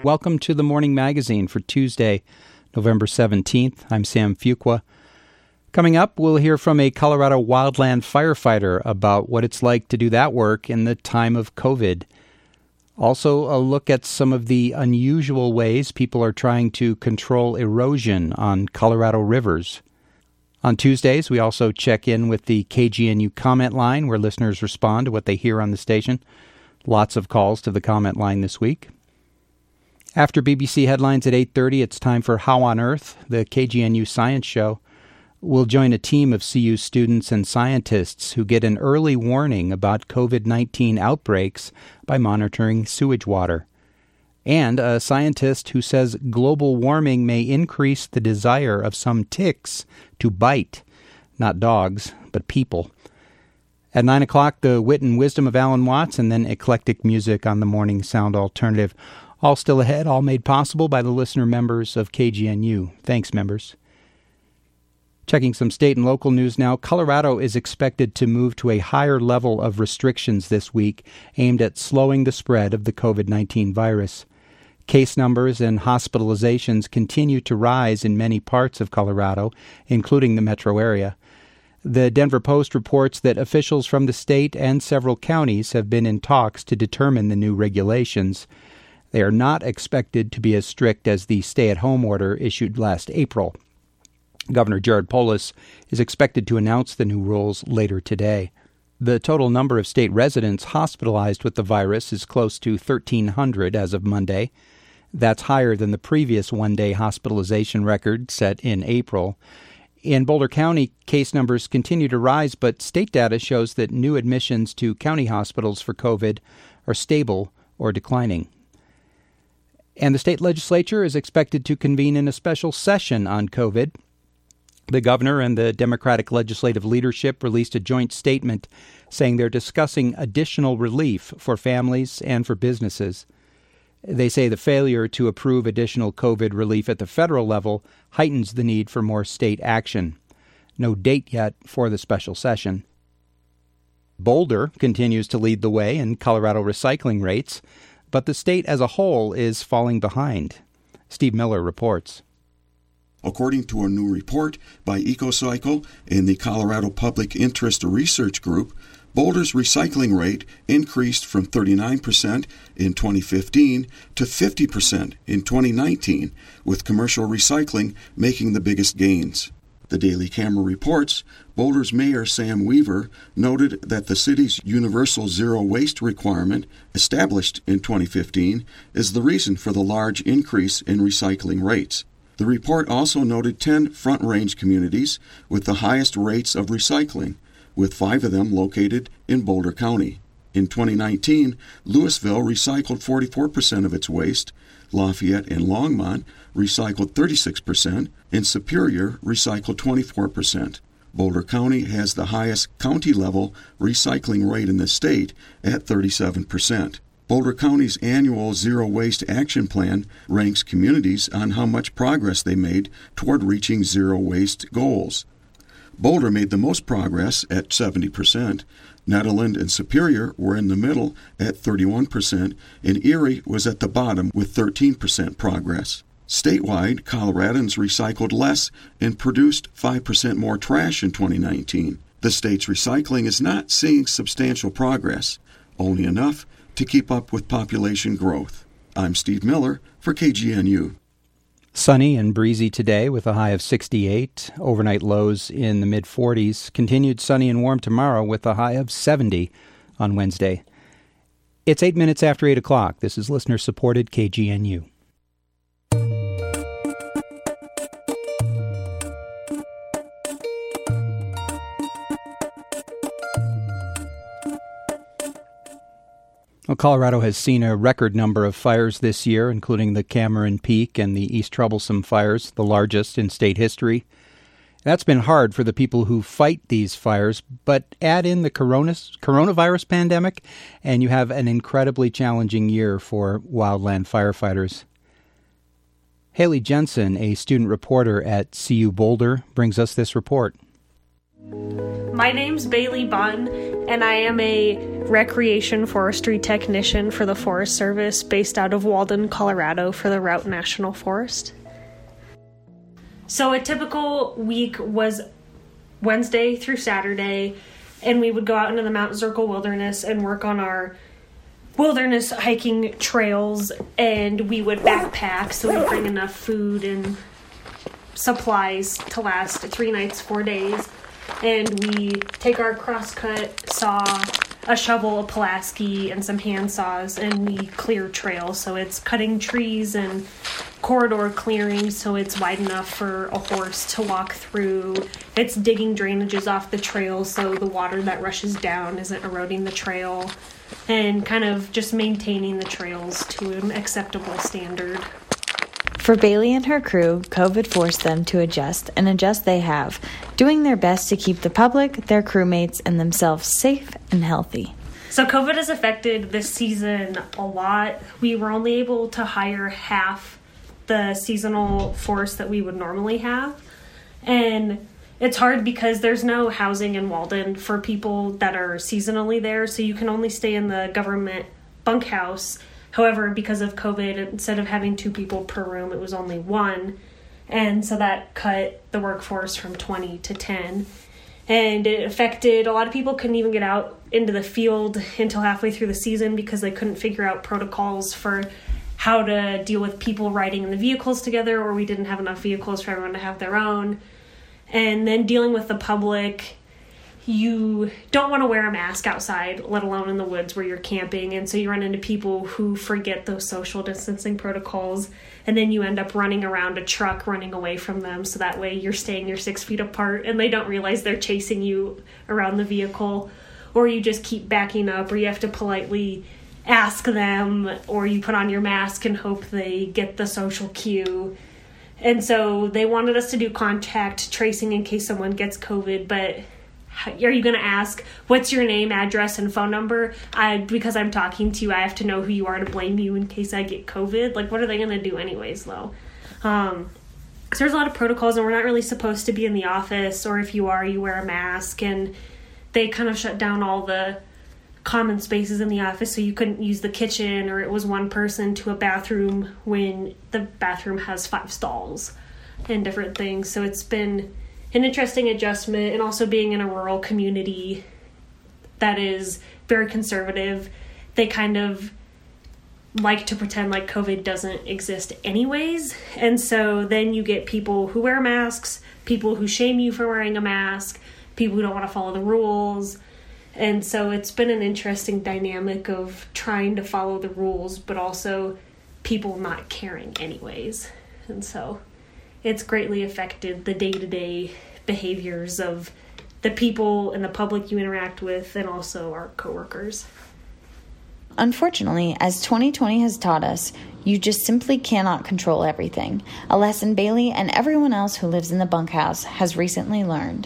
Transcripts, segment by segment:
Welcome to the Morning Magazine for Tuesday, November 17th. I'm Sam Fuqua. Coming up, we'll hear from a Colorado wildland firefighter about what it's like to do that work in the time of COVID. Also, a look at some of the unusual ways people are trying to control erosion on Colorado rivers. On Tuesdays, we also check in with the KGNU comment line, where listeners respond to what they hear on the station. Lots of calls to the comment line this week. After BBC headlines at 8:30, it's time for How on Earth, the KGNU Science Show. We'll join a team of CU students and scientists who get an early warning about COVID-19 outbreaks by monitoring sewage water. And a scientist who says global warming may increase the desire of some ticks to bite, not dogs, but people. At 9 o'clock, the wit and wisdom of Alan Watts, and then eclectic music on the Morning Sound Alternative. All still ahead, all made possible by the listener members of KGNU. Thanks, members. Checking some state and local news now, Colorado is expected to move to a higher level of restrictions this week aimed at slowing the spread of the COVID-19 virus. Case numbers and hospitalizations continue to rise in many parts of Colorado, including the metro area. The Denver Post reports that officials from the state and several counties have been in talks to determine the new regulations. They are not expected to be as strict as the stay-at-home order issued last April. Governor Jared Polis is expected to announce the new rules later today. The total number of state residents hospitalized with the virus is close to 1,300 as of Monday. That's higher than the previous one-day hospitalization record set in April. In Boulder County, case numbers continue to rise, but state data shows that new admissions to county hospitals for COVID are stable or declining. And the state legislature is expected to convene in a special session on COVID. The governor and the Democratic legislative leadership released a joint statement saying they're discussing additional relief for families and for businesses. They say the failure to approve additional COVID relief at the federal level heightens the need for more state action. No date yet for the special session. Boulder continues to lead the way in Colorado recycling rates, but the state as a whole is falling behind. Steve Miller reports. According to a new report by EcoCycle and the Colorado Public Interest Research Group, Boulder's recycling rate increased from 39% in 2015 to 50% in 2019, with commercial recycling making the biggest gains. The Daily Camera reports Boulder's Mayor Sam Weaver noted that the city's universal zero waste requirement, established in 2015, is the reason for the large increase in recycling rates. The report also noted 10 Front Range communities with the highest rates of recycling, with 5 of them located in Boulder County. In 2019, Louisville recycled 44% of its waste, Lafayette and Longmont recycled 36%, and Superior recycled 24%. Boulder County has the highest county-level recycling rate in the state at 37%. Boulder County's annual Zero Waste Action Plan ranks communities on how much progress they made toward reaching zero waste goals. Boulder made the most progress at 70%. Nederland and Superior were in the middle at 31%, and Erie was at the bottom with 13% progress. Statewide, Coloradans recycled less and produced 5% more trash in 2019. The state's recycling is not seeing substantial progress, only enough to keep up with population growth. I'm Steve Miller for KGNU. Sunny and breezy today with a high of 68. Overnight lows in the mid-40s. Continued sunny and warm tomorrow with a high of 70 on Wednesday. It's 8 minutes after 8 o'clock. This is listener-supported KGNU. Well, Colorado has seen a record number of fires this year, including the Cameron Peak and the East Troublesome fires, the largest in state history. That's been hard for the people who fight these fires, but add in the coronavirus pandemic, and you have an incredibly challenging year for wildland firefighters. Haley Jensen, a student reporter at CU Boulder, brings us this report. My name's Bailey Bunn, and I am a recreation forestry technician for the Forest Service based out of Walden, Colorado for the Routt National Forest. So a typical week was Wednesday through Saturday, and we would go out into the Mount Zirkle Wilderness and work on our wilderness hiking trails, and we would backpack, so we'd bring enough food and supplies to last 3 nights, 4 days. And we take our crosscut saw, a shovel, a Pulaski, and some hand saws, and we clear trails. So it's cutting trees and corridor clearing so it's wide enough for a horse to walk through. It's digging drainages off the trail so the water that rushes down isn't eroding the trail, and kind of just maintaining the trails to an acceptable standard. For Bailey and her crew, COVID forced them to adjust, and adjust they have, doing their best to keep the public, their crewmates, and themselves safe and healthy. So COVID has affected this season a lot. We were only able to hire half the seasonal force that we would normally have. And it's hard because there's no housing in Walden for people that are seasonally there, so you can only stay in the government bunkhouse. However, because of COVID, instead of having 2 people per room, it was only 1. And so that cut the workforce from 20 to 10. And it affected, a lot of people couldn't even get out into the field until halfway through the season because they couldn't figure out protocols for how to deal with people riding in the vehicles together, or we didn't have enough vehicles for everyone to have their own. And then dealing with the public, you don't want to wear a mask outside, let alone in the woods where you're camping. And so you run into people who forget those social distancing protocols, and then you end up running around a truck, running away from them. So that way you're staying your 6 feet apart and they don't realize they're chasing you around the vehicle, or you just keep backing up, or you have to politely ask them, or you put on your mask and hope they get the social cue. And so they wanted us to do contact tracing in case someone gets COVID, but are you going to ask, what's your name, address, and phone number? Because I'm talking to you, I have to know who you are to blame you in case I get COVID. Like, what are they going to do anyways, though? So there's a lot of protocols, and we're not really supposed to be in the office, or if you are, you wear a mask. And they kind of shut down all the common spaces in the office, so you couldn't use the kitchen, or it was 1 person to a bathroom when the bathroom has 5 stalls and different things. So it's been an interesting adjustment, and also being in a rural community that is very conservative. They kind of like to pretend like COVID doesn't exist anyways. And so then you get people who wear masks, people who shame you for wearing a mask, people who don't want to follow the rules. And so it's been an interesting dynamic of trying to follow the rules, but also people not caring anyways. And so it's greatly affected the day-to-day behaviors of the people and the public you interact with, and also our coworkers. Unfortunately, as 2020 has taught us, you just simply cannot control everything, a lesson Bailey and everyone else who lives in the bunkhouse has recently learned.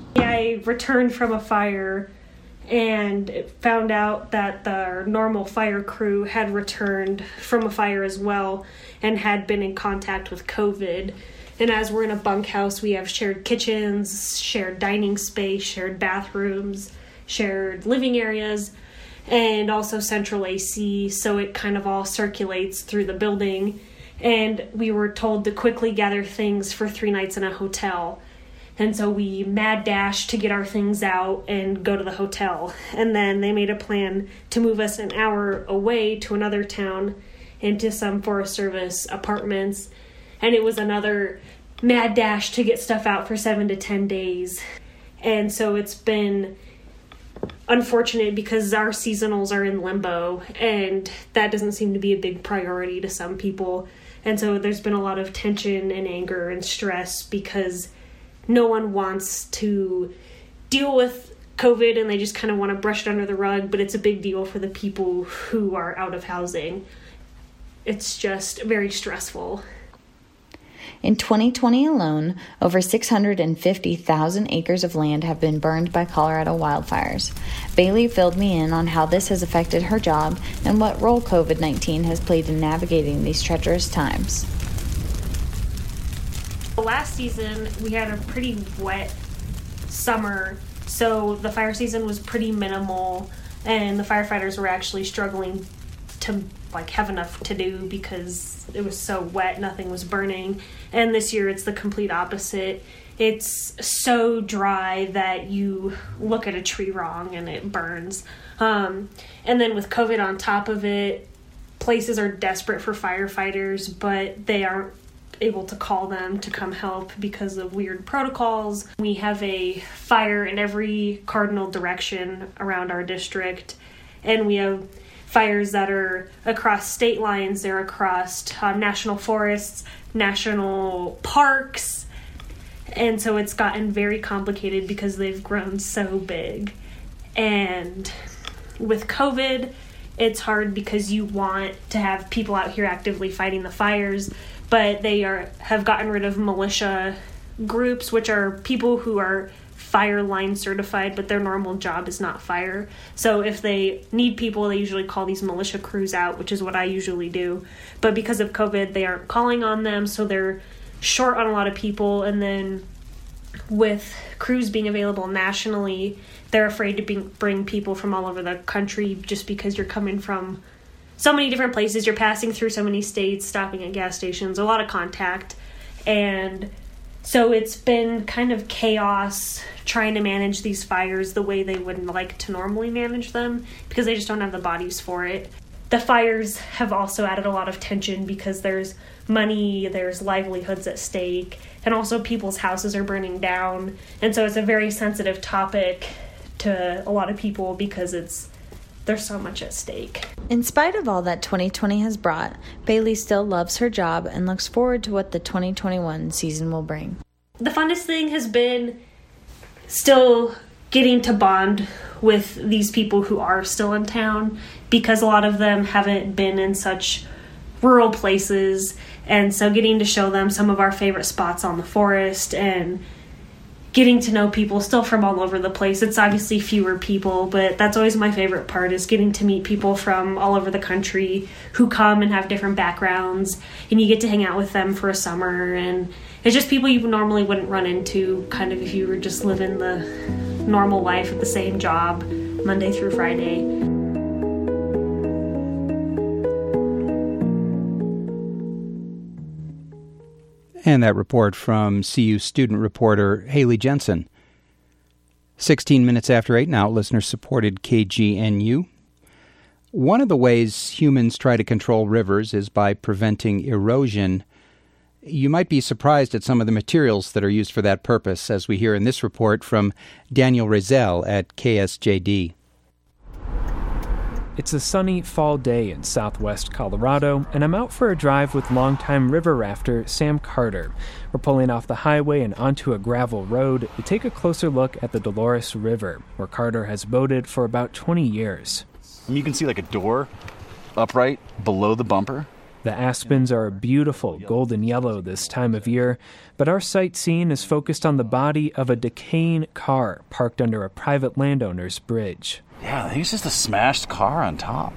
I returned from a fire and found out that the normal fire crew had returned from a fire as well and had been in contact with COVID. And as we're in a bunkhouse, we have shared kitchens, shared dining space, shared bathrooms, shared living areas, and also central AC, so it kind of all circulates through the building. And we were told to quickly gather things for 3 nights in a hotel. And so we mad dashed to get our things out and go to the hotel. And then they made a plan to move us an hour away to another town into some Forest Service apartments. And it was another mad dash to get stuff out for 7 to 10 days. And so it's been unfortunate because our seasonals are in limbo, and that doesn't seem to be a big priority to some people. And so there's been a lot of tension and anger and stress because no one wants to deal with COVID and they just kind of want to brush it under the rug, but it's a big deal for the people who are out of housing. It's just very stressful. In 2020 alone, over 650,000 acres of land have been burned by Colorado wildfires. Bailey filled me in on how this has affected her job and what role COVID-19 has played in navigating these treacherous times. Last season, we had a pretty wet summer, so the fire season was pretty minimal, and the firefighters were actually struggling to have enough to do because it was so wet, nothing was burning. And this year it's the complete opposite. It's so dry that you look at a tree wrong and it burns. And then with COVID on top of it, places are desperate for firefighters, but they aren't able to call them to come help because of weird protocols. We have a fire in every cardinal direction around our district, and we have fires that are across state lines, they're across national forests, national parks, and so it's gotten very complicated because they've grown so big. And with COVID, it's hard because you want to have people out here actively fighting the fires, but they have gotten rid of militia groups, which are people who are fire line certified, but their normal job is not fire. So if they need people, they usually call these militia crews out, which is what I usually do. But because of COVID, they aren't calling on them, so they're short on a lot of people. And then with crews being available nationally, they're afraid to bring people from all over the country just because you're coming from so many different places. You're passing through so many states, stopping at gas stations, a lot of contact. And so it's been kind of chaos trying to manage these fires the way they would like to normally manage them because they just don't have the bodies for it. The fires have also added a lot of tension because there's money, there's livelihoods at stake, and also people's houses are burning down. And so it's a very sensitive topic to a lot of people because there's so much at stake. In spite of all that 2020 has brought, Bailey still loves her job and looks forward to what the 2021 season will bring. The funnest thing has been still getting to bond with these people who are still in town because a lot of them haven't been in such rural places, and so getting to show them some of our favorite spots on the forest and getting to know people still from all over the place. It's obviously fewer people, but that's always my favorite part, is getting to meet people from all over the country who come and have different backgrounds, and you get to hang out with them for a summer. And it's just people you normally wouldn't run into kind of if you were just living the normal life at the same job Monday through Friday. And that report from CU student reporter Haley Jensen. 16 minutes after 8 now, listener-supported KGNU. One of the ways humans try to control rivers is by preventing erosion. You might be surprised at some of the materials that are used for that purpose, as we hear in this report from Daniel Razel at KSJD. It's a sunny fall day in southwest Colorado, and I'm out for a drive with longtime river rafter Sam Carter. We're pulling off the highway and onto a gravel road to take a closer look at the Dolores River, where Carter has boated for about 20 years. You can see like a door upright below the bumper. The aspens are a beautiful golden yellow this time of year, but our sightseeing is focused on the body of a decaying car parked under a private landowner's bridge. Yeah, I think it's just a smashed car on top.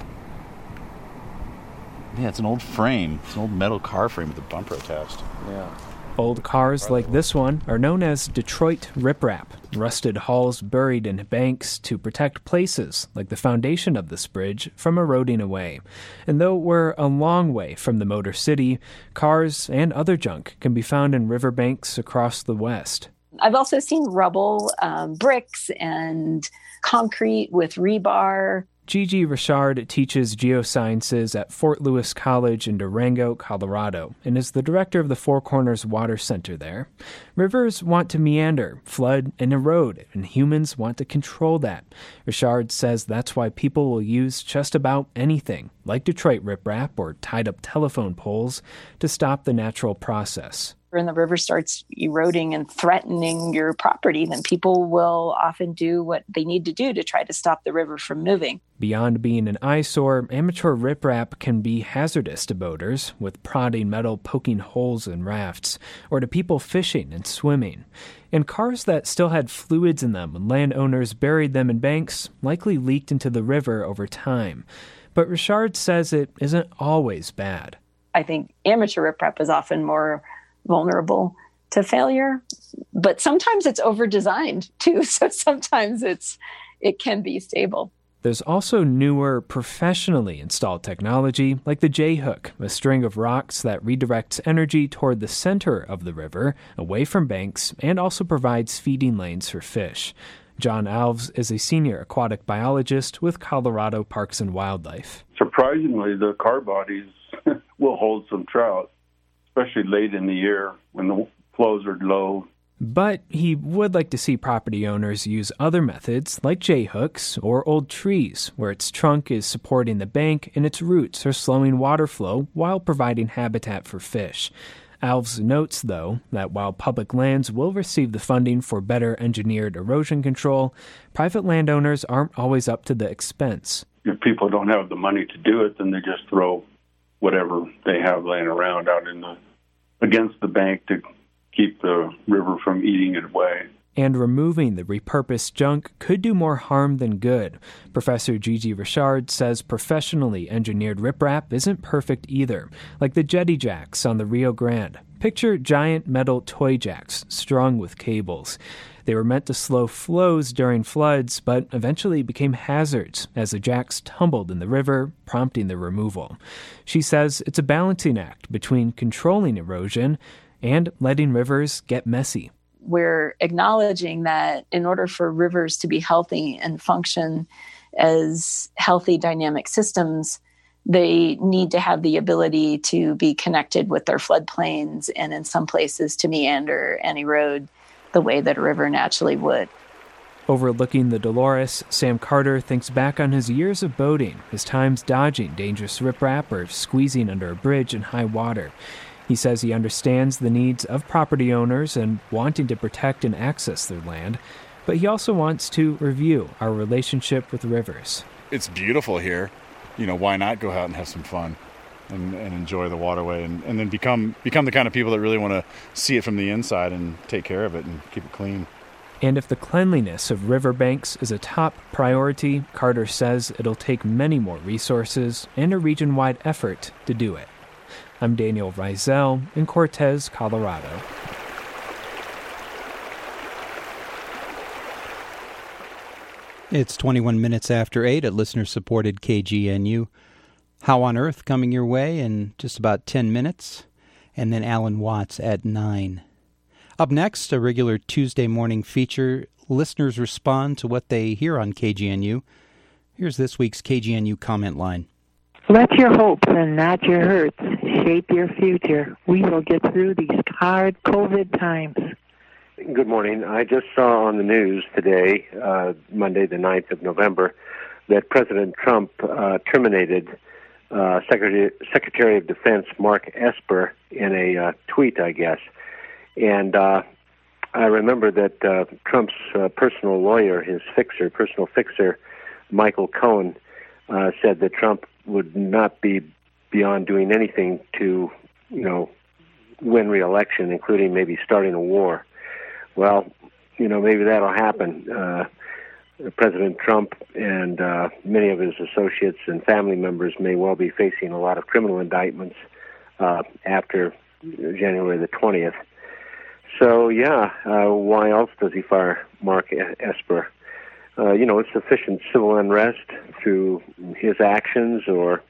Yeah, it's an old frame. It's an old metal car frame with a bumper attached. Yeah. Old cars like this one are known as Detroit riprap, rusted hulls buried in banks to protect places, like the foundation of this bridge, from eroding away. And though we're a long way from the Motor City, cars and other junk can be found in riverbanks across the West. I've also seen rubble, bricks, and concrete with rebar. Gigi Richard teaches geosciences at Fort Lewis College in Durango, Colorado, and is the director of the Four Corners Water Center there. Rivers want to meander, flood, and erode, and humans want to control that. Richard says that's why people will use just about anything, like Detroit riprap or tied-up telephone poles, to stop the natural process. When the river starts eroding and threatening your property, then people will often do what they need to do to try to stop the river from moving. Beyond being an eyesore, amateur riprap can be hazardous to boaters, with prodding metal poking holes in rafts, or to people fishing and swimming. And cars that still had fluids in them when landowners buried them in banks likely leaked into the river over time. But Richard says it isn't always bad. I think amateur riprap is often more vulnerable to failure. But sometimes it's over-designed too, so sometimes it can be stable. There's also newer, professionally installed technology like the J-hook, a string of rocks that redirects energy toward the center of the river, away from banks, and also provides feeding lanes for fish. John Alves is a senior aquatic biologist with Colorado Parks and Wildlife. Surprisingly, the car bodies will hold some trout, especially late in the year when the flows are low. But he would like to see property owners use other methods like J-hooks or old trees, where its trunk is supporting the bank and its roots are slowing water flow while providing habitat for fish. Alves notes, though, that while public lands will receive the funding for better engineered erosion control, private landowners aren't always up to the expense. If people don't have the money to do it, then they just throw whatever they have laying around out against the bank to keep the river from eating it away. And removing the repurposed junk could do more harm than good. Professor Gigi Richard says professionally engineered riprap isn't perfect either, like the jetty jacks on the Rio Grande. Picture giant metal toy jacks strung with cables. They were meant to slow flows during floods, but eventually became hazards as the jacks tumbled in the river, prompting their removal. She says it's a balancing act between controlling erosion and letting rivers get messy. We're acknowledging that in order for rivers to be healthy and function as healthy dynamic systems, they need to have the ability to be connected with their floodplains and in some places to meander and erode the way that a river naturally would. Overlooking the Dolores, Sam Carter thinks back on his years of boating, his times dodging dangerous riprap or squeezing under a bridge in high water. He says he understands the needs of property owners and wanting to protect and access their land, but he also wants to review our relationship with rivers. It's beautiful here. Why not go out and have some fun and enjoy the waterway and then become the kind of people that really want to see it from the inside and take care of it and keep it clean. And if the cleanliness of riverbanks is a top priority, Carter says it'll take many more resources and a region-wide effort to do it. I'm Daniel Reisel in Cortez, Colorado. It's 21 minutes after 8 at listener-supported KGNU. How on Earth coming your way in just about 10 minutes, and then Alan Watts at 9. Up next, a regular Tuesday morning feature. Listeners respond to what they hear on KGNU. Here's this week's KGNU comment line. Let your hopes and not your hurts shape your future. We will get through these hard COVID times. Good morning. I just saw on the news today, Monday the 9th of November, that President Trump terminated Secretary of Defense Mark Esper in a tweet, I guess. And I remember that Trump's personal lawyer, his personal fixer, Michael Cohen, said that Trump would not be beyond doing anything to, win re-election, including maybe starting a war. Well, maybe that'll happen. President Trump and many of his associates and family members may well be facing a lot of criminal indictments after January the 20th. So, why else does he fire Mark Esper? Sufficient civil unrest through his actions, or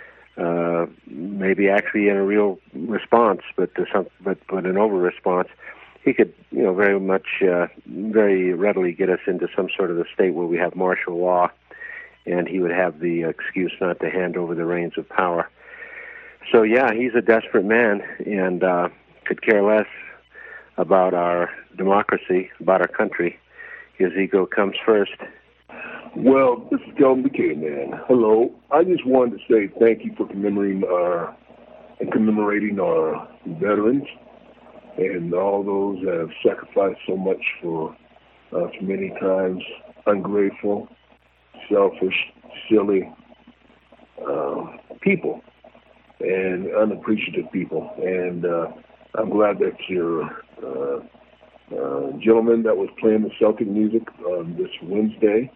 maybe actually in a real response, but an over response. He could, very readily get us into some sort of a state where we have martial law, and he would have the excuse not to hand over the reins of power. So, he's a desperate man and could care less about our democracy, about our country. His ego comes first. Well, this is Kelvin McKay, man. Hello. I just wanted to say thank you for commemorating our veterans and all those that have sacrificed so much for us, many times ungrateful, selfish, silly people and unappreciative people. And I'm glad that your gentleman that was playing the Celtic music on this Wednesday,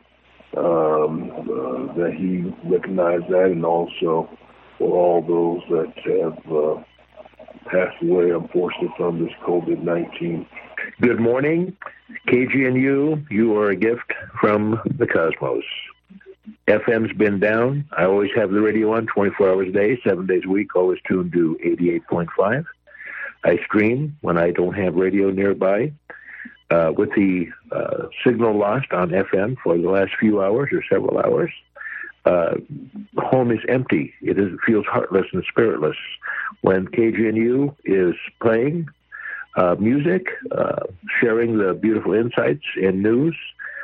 that he recognized that, and also for all those that have passed where I'm forced from this COVID-19. Good morning, KGNU. You are a gift from the cosmos. FM's been down. I always have the radio on 24 hours a day, 7 days a week, always tuned to 88.5. I stream when I don't have radio nearby. With the signal lost on FM for the last few hours or several hours, home is empty. It feels heartless and spiritless. When KGNU is playing music, sharing the beautiful insights and news,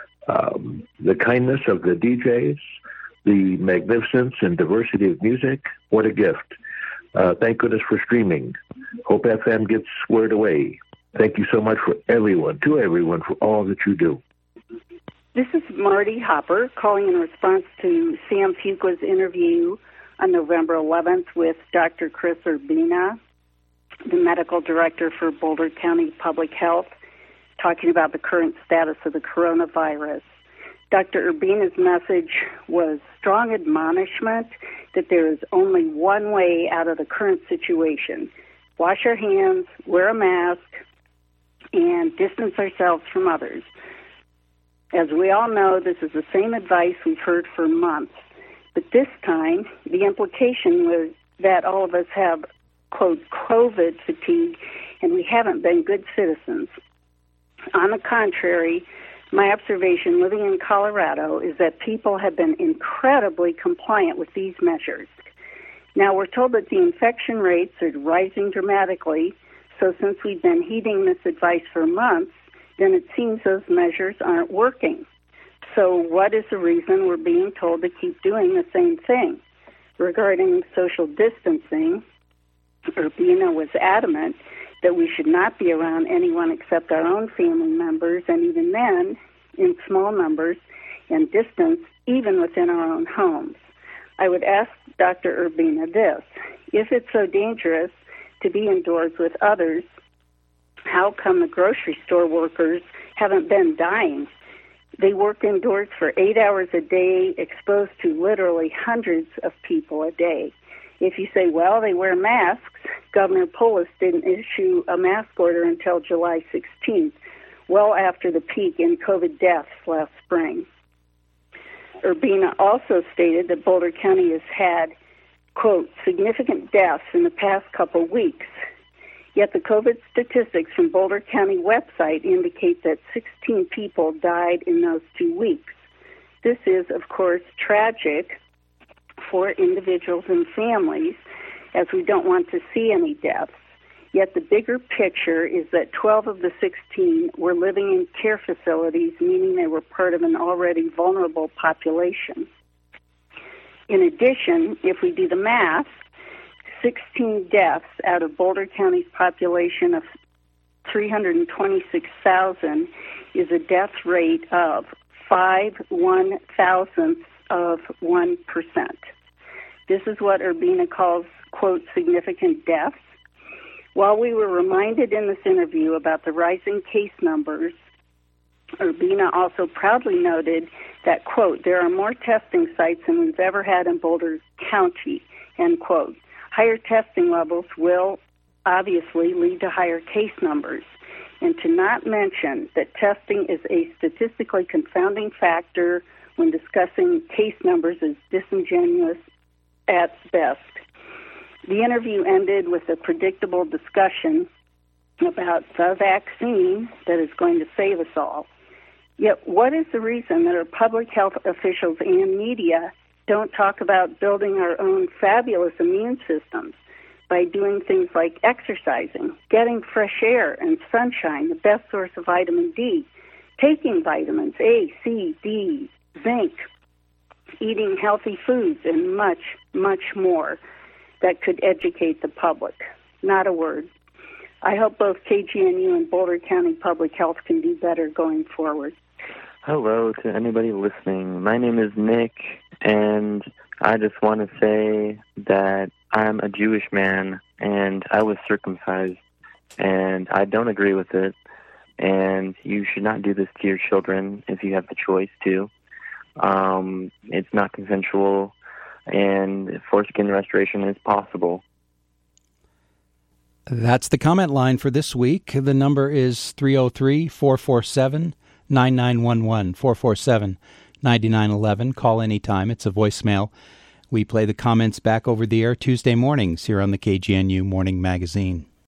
the kindness of the DJs, the magnificence and diversity of music, what a gift. Thank goodness for streaming. Hope FM gets squared away. Thank you so much to everyone for all that you do. This is Marty Hopper calling in response to Sam Fuqua's interview on November 11th with Dr. Chris Urbina, the medical director for Boulder County Public Health, talking about the current status of the coronavirus. Dr. Urbina's message was strong admonishment that there is only one way out of the current situation. Wash our hands, wear a mask, and distance ourselves from others. As we all know, this is the same advice we've heard for months. But this time, the implication was that all of us have, quote, COVID fatigue, and we haven't been good citizens. On the contrary, my observation living in Colorado is that people have been incredibly compliant with these measures. Now, we're told that the infection rates are rising dramatically, so since we've been heeding this advice for months, then it seems those measures aren't working. So what is the reason we're being told to keep doing the same thing? Regarding social distancing, Urbina was adamant that we should not be around anyone except our own family members, and even then, in small numbers and distance, even within our own homes. I would ask Dr. Urbina this: if it's so dangerous to be indoors with others, how come the grocery store workers haven't been dying? They work indoors for 8 hours a day, exposed to literally hundreds of people a day. If you say, well, they wear masks, Governor Polis didn't issue a mask order until July 16th, well after the peak in COVID deaths last spring. Urbina also stated that Boulder County has had, quote, significant deaths in the past couple weeks. Yet the COVID statistics from Boulder County website indicate that 16 people died in those 2 weeks. This is, of course, tragic for individuals and families, as we don't want to see any deaths. Yet the bigger picture is that 12 of the 16 were living in care facilities, meaning they were part of an already vulnerable population. In addition, if we do the math, 16 deaths out of Boulder County's population of 326,000 is a death rate of 5/1,000th of 1%. This is what Urbina calls, quote, significant deaths. While we were reminded in this interview about the rising case numbers, Urbina also proudly noted that, quote, there are more testing sites than we've ever had in Boulder County, end quote. Higher testing levels will obviously lead to higher case numbers. And to not mention that testing is a statistically confounding factor when discussing case numbers is disingenuous at best. The interview ended with a predictable discussion about the vaccine that is going to save us all. Yet what is the reason that our public health officials and media don't talk about building our own fabulous immune systems by doing things like exercising, getting fresh air and sunshine, the best source of vitamin D, taking vitamins A, C, D, zinc, eating healthy foods, and much, much more that could educate the public? Not a word. I hope both KGNU and Boulder County Public Health can do better going forward. Hello to anybody listening. My name is Nick, and I just want to say that I'm a Jewish man, and I was circumcised, and I don't agree with it, and you should not do this to your children if you have the choice to. It's not consensual, and foreskin restoration is possible. That's the comment line for this week. The number is 303-447-9911, 447-9911. Call anytime. It's a voicemail. We play the comments back over the air Tuesday mornings here on the KGNU Morning Magazine.